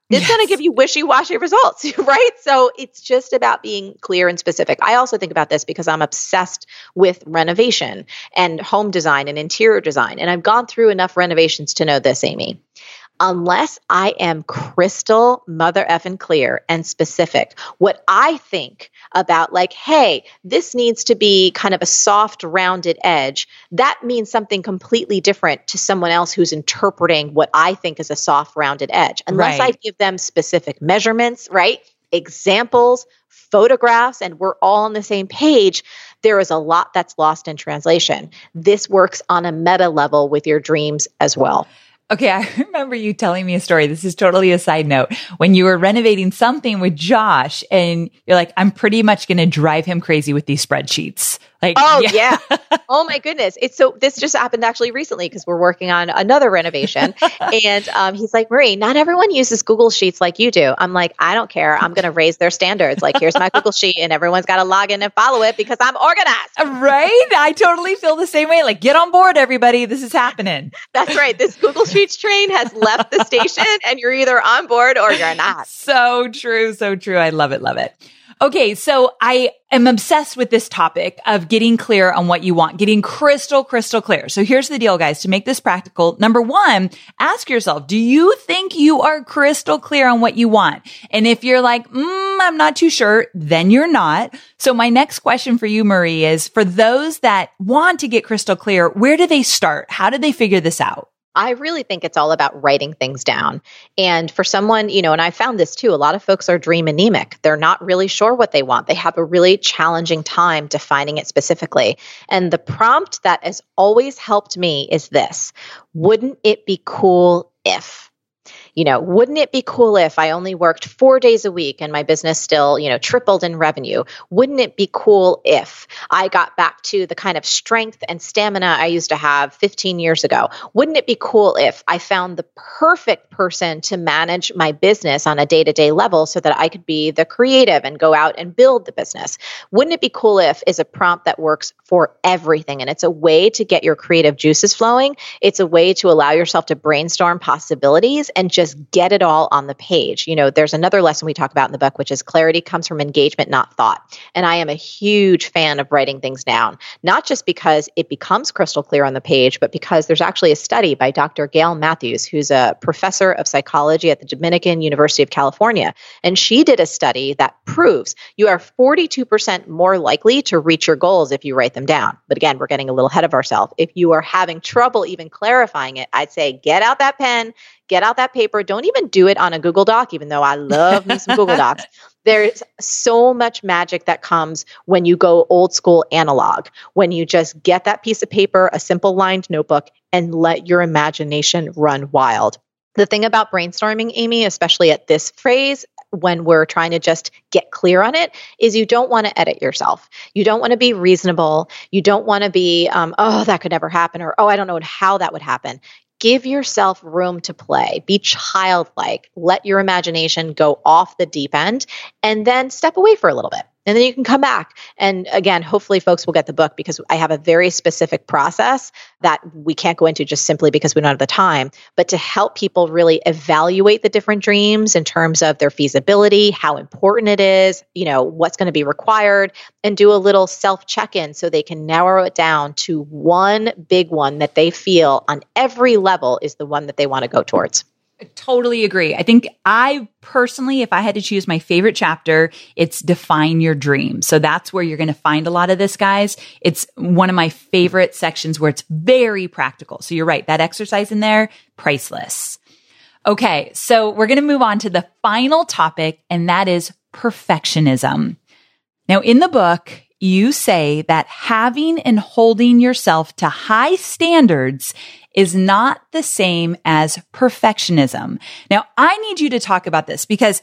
It's going to give you wishy-washy results, right? So it's just about being clear and specific. I also think about this because I'm obsessed with renovation and home design and interior design. And I've gone through enough renovations to know this, Amy. Unless I am crystal mother effing clear and specific, what I think about like, hey, this needs to be kind of a soft, rounded edge, that means something completely different to someone else who's interpreting what I think is a soft, rounded edge. Unless I give them specific measurements, right? Examples, photographs, and we're all on the same page, there is a lot that's lost in translation. This works on a meta level with your dreams as well. Okay, I remember you telling me a story. This is totally a side note. When you were renovating something with Josh and you're like, I'm pretty much going to drive him crazy with these spreadsheets. Like, yeah. Oh my goodness. This just happened actually recently because we're working on another renovation. And he's like, Marie, not everyone uses Google Sheets like you do. I'm like, I don't care. I'm going to raise their standards. Like, here's my Google Sheet and everyone's got to log in and follow it because I'm organized. Right? I totally feel the same way. Like, get on board, everybody. This is happening. That's right. This Google Sheets train has left the station and you're either on board or you're not. So true. So true. I love it. Love it. Okay. So I am obsessed with this topic of getting clear on what you want, getting crystal clear. So here's the deal, guys, to make this practical. Number one, ask yourself, do you think you are crystal clear on what you want? And if you're like, I'm not too sure, then you're not. So my next question for you, Marie, is for those that want to get crystal clear, where do they start? How do they figure this out? I really think it's all about writing things down. And for someone, and I found this too, a lot of folks are dream anemic. They're not really sure what they want. They have a really challenging time defining it specifically. And the prompt that has always helped me is this: wouldn't it be cool if? Wouldn't it be cool if I only worked 4 days a week and my business still, tripled in revenue? Wouldn't it be cool if I got back to the kind of strength and stamina I used to have 15 years ago? Wouldn't it be cool if I found the perfect person to manage my business on a day-to-day level so that I could be the creative and go out and build the business? Wouldn't it be cool if is a prompt that works for everything? And it's a way to get your creative juices flowing. It's a way to allow yourself to brainstorm possibilities and just get it all on the page. There's another lesson we talk about in the book, which is clarity comes from engagement, not thought. And I am a huge fan of writing things down, not just because it becomes crystal clear on the page, but because there's actually a study by Dr. Gail Matthews, who's a professor of psychology at the Dominican University of California. And she did a study that proves you are 42% more likely to reach your goals if you write them down. But again, we're getting a little ahead of ourselves. If you are having trouble even clarifying it, I'd say get out that pen, get out that paper. Don't even do it on a Google Doc, even though I love me some Google Docs. There's so much magic that comes when you go old school analog, when you just get that piece of paper, a simple lined notebook, and let your imagination run wild. The thing about brainstorming, Amy, especially at this phase, when we're trying to just get clear on it, is you don't want to edit yourself. You don't want to be reasonable. You don't want to be, that could never happen, or, I don't know how that would happen. Give yourself room to play. Be childlike. Let your imagination go off the deep end and then step away for a little bit. And then you can come back. And again, hopefully folks will get the book because I have a very specific process that we can't go into just simply because we don't have the time, but to help people really evaluate the different dreams in terms of their feasibility, how important it is, what's going to be required, and do a little self-check-in so they can narrow it down to one big one that they feel on every level is the one that they want to go towards. I totally agree. I think I personally, if I had to choose my favorite chapter, it's Define Your Dream. So that's where you're going to find a lot of this, guys. It's one of my favorite sections where it's very practical. So you're right. That exercise in there, priceless. Okay. So we're going to move on to the final topic, and that is perfectionism. Now, in the book, you say that having and holding yourself to high standards is not the same as perfectionism. Now, I need you to talk about this because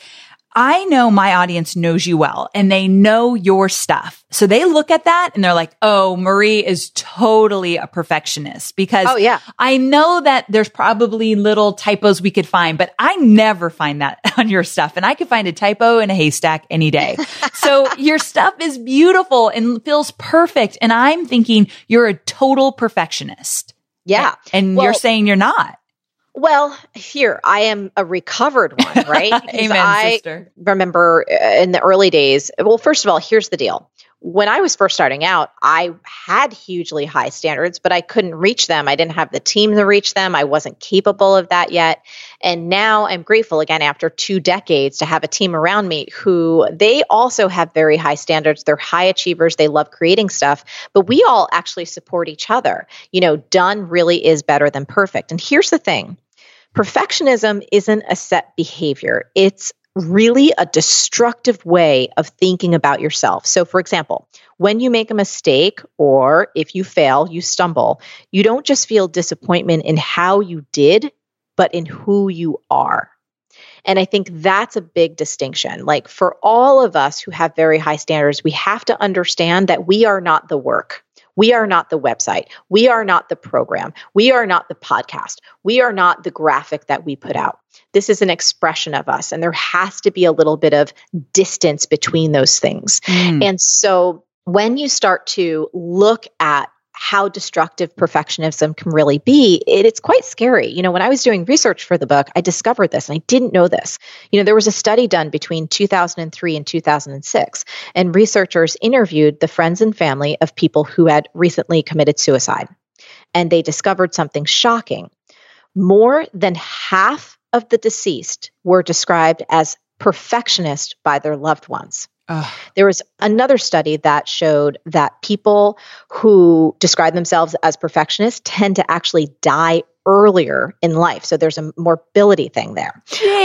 I know my audience knows you well and they know your stuff. So they look at that and they're like, oh, Marie is totally a perfectionist because I know that there's probably little typos we could find, but I never find that on your stuff. And I could find a typo in a haystack any day. So your stuff is beautiful and feels perfect. And I'm thinking you're a total perfectionist. Yeah. And you're saying you're not. Well, here, I am a recovered one, right? Because Amen, sister. remember in the early days, well, first of all, here's the deal. When I was first starting out, I had hugely high standards, but I couldn't reach them. I didn't have the team to reach them. I wasn't capable of that yet. And now I'm grateful again, after 2 decades, to have a team around me who they also have very high standards. They're high achievers. They love creating stuff, but we all actually support each other. Done really is better than perfect. And here's the thing. Perfectionism isn't a set behavior. It's really a destructive way of thinking about yourself. So, for example, when you make a mistake or if you fail, you stumble, you don't just feel disappointment in how you did, but in who you are. And I think that's a big distinction. Like for all of us who have very high standards, we have to understand that we are not the work. We are not the website. We are not the program. We are not the podcast. We are not the graphic that we put out. This is an expression of us. And there has to be a little bit of distance between those things. And so when you start to look at how destructive perfectionism can really be, it's quite scary. When I was doing research for the book, I discovered this and I didn't know this. There was a study done between 2003 and 2006, and researchers interviewed the friends and family of people who had recently committed suicide. And they discovered something shocking. More than half of the deceased were described as perfectionists by their loved ones. There was another study that showed that people who describe themselves as perfectionists tend to actually die earlier in life. So there's a morbidity thing there.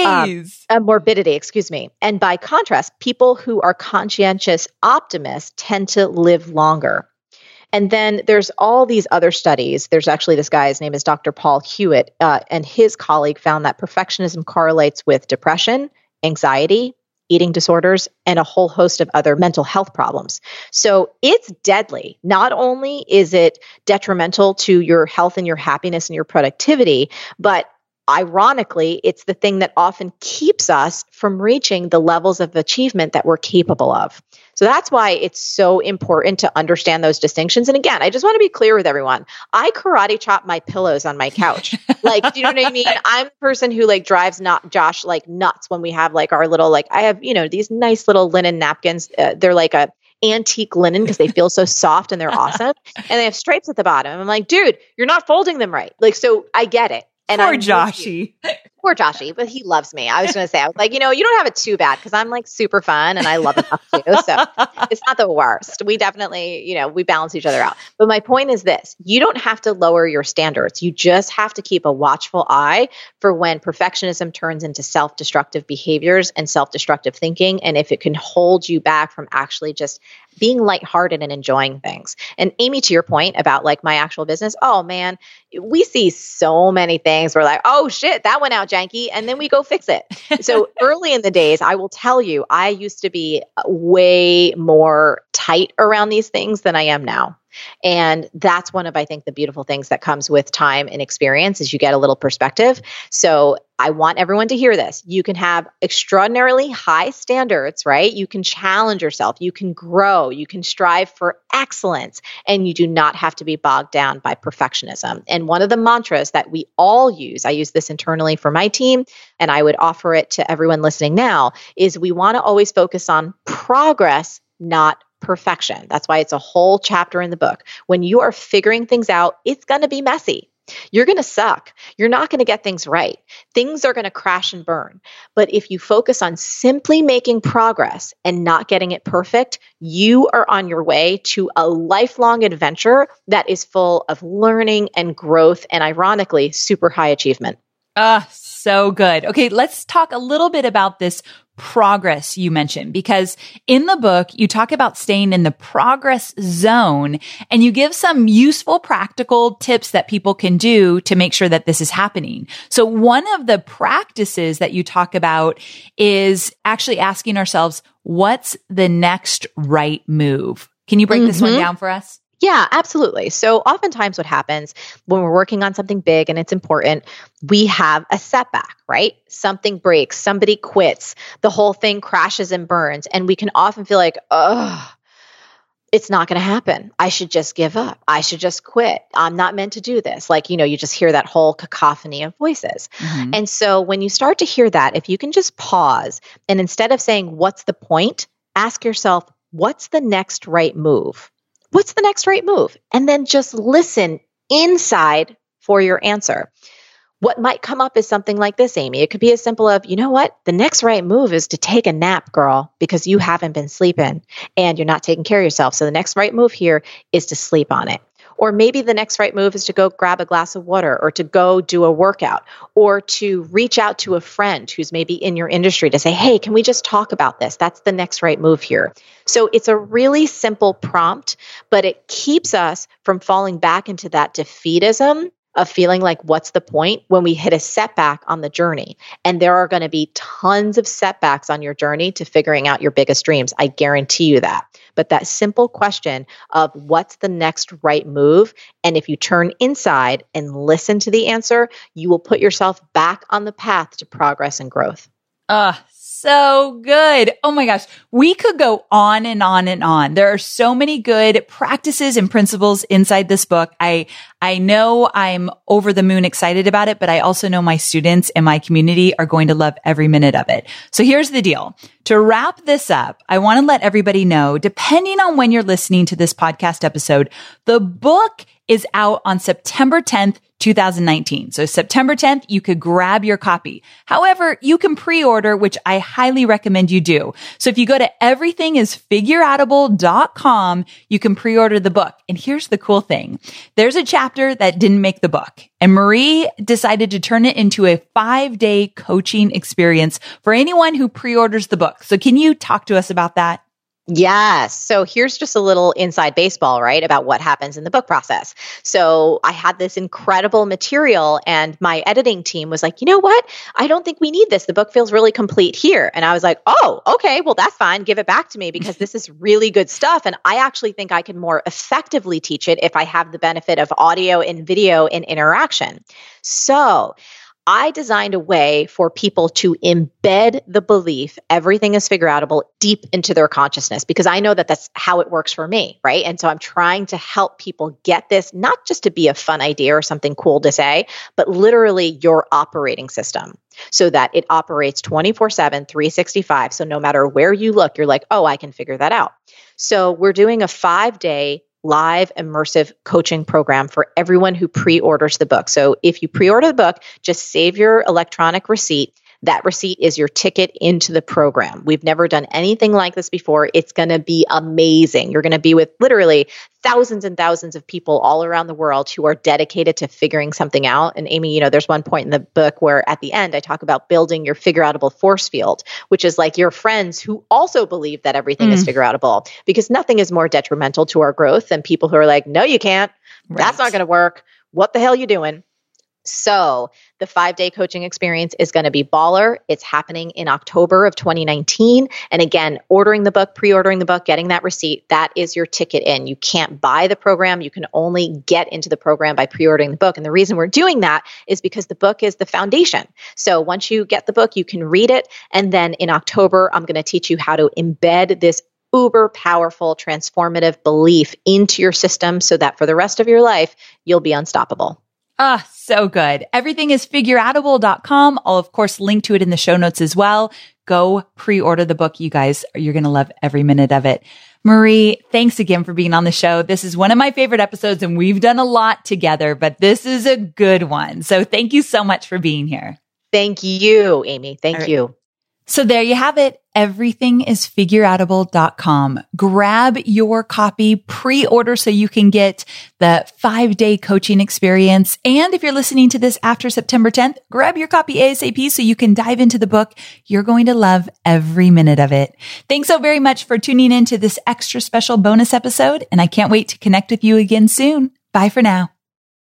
A morbidity, excuse me. And by contrast, people who are conscientious optimists tend to live longer. And then there's all these other studies. There's actually this guy, his name is Dr. Paul Hewitt, and his colleague found that perfectionism correlates with depression, anxiety, eating disorders, and a whole host of other mental health problems. So it's deadly. Not only is it detrimental to your health and your happiness and your productivity, but ironically, it's the thing that often keeps us from reaching the levels of achievement that we're capable of. So that's why it's so important to understand those distinctions. And again, I just want to be clear with everyone. I karate chop my pillows on my couch. Like, do you know what I mean? I'm the person who drives Josh nuts when we have our little, I have, these nice little linen napkins. They're like a antique linen because they feel so soft and they're awesome. And they have stripes at the bottom. And I'm like, dude, you're not folding them right. So I get it. And Poor Joshy. Poor Joshy, but he loves me. I was going to say, I was like, you don't have it too bad because I'm super fun and I love it too. So it's not the worst. We definitely, we balance each other out. But my point is this, you don't have to lower your standards. You just have to keep a watchful eye for when perfectionism turns into self-destructive behaviors and self-destructive thinking. And if it can hold you back from actually just being lighthearted and enjoying things. And Amy, to your point about my actual business, oh man, we see so many things. We're like, oh shit, that went out janky. And then we go fix it. So early in the days, I will tell you, I used to be way more tight around these things than I am now. And that's one of, I think, the beautiful things that comes with time and experience is you get a little perspective. So I want everyone to hear this. You can have extraordinarily high standards, right? You can challenge yourself. You can grow. You can strive for excellence. And you do not have to be bogged down by perfectionism. And one of the mantras that we all use, I use this internally for my team, and I would offer it to everyone listening now, is we want to always focus on progress, not perfection. That's why it's a whole chapter in the book. When you are figuring things out, it's going to be messy. You're going to suck. You're not going to get things right. Things are going to crash and burn. But if you focus on simply making progress and not getting it perfect, you are on your way to a lifelong adventure that is full of learning and growth and, ironically, super high achievement. So good. Okay, let's talk a little bit about this progress you mentioned, because in the book, you talk about staying in the progress zone and you give some useful practical tips that people can do to make sure that this is happening. So one of the practices that you talk about is actually asking ourselves, what's the next right move? Can you break this one down for us? Yeah, absolutely. So oftentimes what happens when we're working on something big and it's important, we have a setback, right? Something breaks, somebody quits, the whole thing crashes and burns. And we can often feel like, it's not going to happen. I should just give up. I should just quit. I'm not meant to do this. Like, you just hear that whole cacophony of voices. Mm-hmm. And so when you start to hear that, if you can just pause and instead of saying, what's the point, ask yourself, what's the next right move? What's the next right move? And then just listen inside for your answer. What might come up is something like this, Amy. It could be as simple of, you know what? The next right move is to take a nap, girl, because you haven't been sleeping and you're not taking care of yourself. So the next right move here is to sleep on it. Or maybe the next right move is to go grab a glass of water or to go do a workout or to reach out to a friend who's maybe in your industry to say, hey, can we just talk about this? That's the next right move here. So it's a really simple prompt, but it keeps us from falling back into that defeatism of feeling like, what's the point when we hit a setback on the journey? And there are going to be tons of setbacks on your journey to figuring out your biggest dreams. I guarantee you that. But that simple question of what's the next right move? And if you turn inside and listen to the answer, you will put yourself back on the path to progress and growth. So good. Oh my gosh. We could go on and on and on. There are so many good practices and principles inside this book. I know I'm over the moon excited about it, but I also know my students and my community are going to love every minute of it. So here's the deal. To wrap this up, I want to let everybody know, depending on when you're listening to this podcast episode, the book is out on September 10th, 2019. So September 10th, you could grab your copy. However, you can pre-order, which I highly recommend you do. So if you go to everythingisfigureoutable.com, you can pre-order the book. And here's the cool thing. There's a chapter that didn't make the book. And Marie decided to turn it into a 5-day coaching experience for anyone who pre-orders the book. So can you talk to us about that? Yes. So here's just a little inside baseball, right, about what happens in the book process. So I had this incredible material and my editing team was like, you know what? I don't think we need this. The book feels really complete here. And I was like, oh, okay, well, that's fine. Give it back to me because this is really good stuff. And I actually think I can more effectively teach it if I have the benefit of audio and video and interaction. So I designed a way for people to embed the belief everything is figureoutable deep into their consciousness because I know that that's how it works for me, right? And so I'm trying to help people get this, not just to be a fun idea or something cool to say, but literally your operating system so that it operates 24/7, 365. So no matter where you look, you're like, oh, I can figure that out. So we're doing a 5-day live immersive coaching program for everyone who pre-orders the book. So if you pre-order the book, just save your electronic receipt. That receipt is your ticket into the program. We've never done anything like this before. It's going to be amazing. You're going to be with literally thousands and thousands of people all around the world who are dedicated to figuring something out. And Amy, there's one point in the book where at the end, I talk about building your figureoutable force field, which is like your friends who also believe that everything is figureoutable because nothing is more detrimental to our growth than people who are like, no, you can't. Right. That's not going to work. What the hell are you doing? So the 5-day coaching experience is going to be baller. It's happening in October of 2019. And again, ordering the book, pre-ordering the book, getting that receipt, that is your ticket in. You can't buy the program. You can only get into the program by pre-ordering the book. And the reason we're doing that is because the book is the foundation. So once you get the book, you can read it. And then in October, I'm going to teach you how to embed this uber powerful, transformative belief into your system so that for the rest of your life, you'll be unstoppable. So good. Everythingisfigureoutable.com. I'll, of course, link to it in the show notes as well. Go pre-order the book, you guys. You're going to love every minute of it. Marie, thanks again for being on the show. This is one of my favorite episodes and we've done a lot together, but this is a good one. So thank you so much for being here. Thank you, Amy. Thank you. So there you have it. Everythingisfigureoutable.com. Grab your copy, pre-order so you can get the 5-day coaching experience. And if you're listening to this after September 10th, grab your copy ASAP so you can dive into the book. You're going to love every minute of it. Thanks so very much for tuning in to this extra special bonus episode. And I can't wait to connect with you again soon. Bye for now.